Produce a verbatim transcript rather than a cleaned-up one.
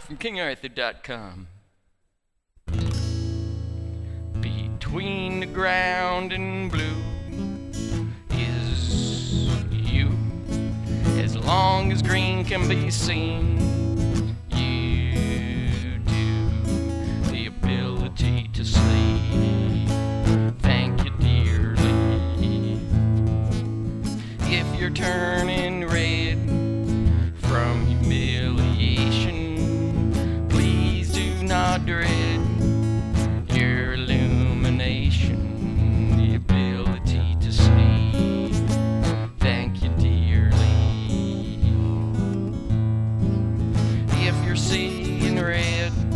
from king arthur dot com. Between the ground and blue is you. As long as green can be seen, you do. The ability to sleep, thank you dearly. If you're turning red from humiliation, please do not dread your illumination. The ability to sleep, thank you dearly. If you're seeing red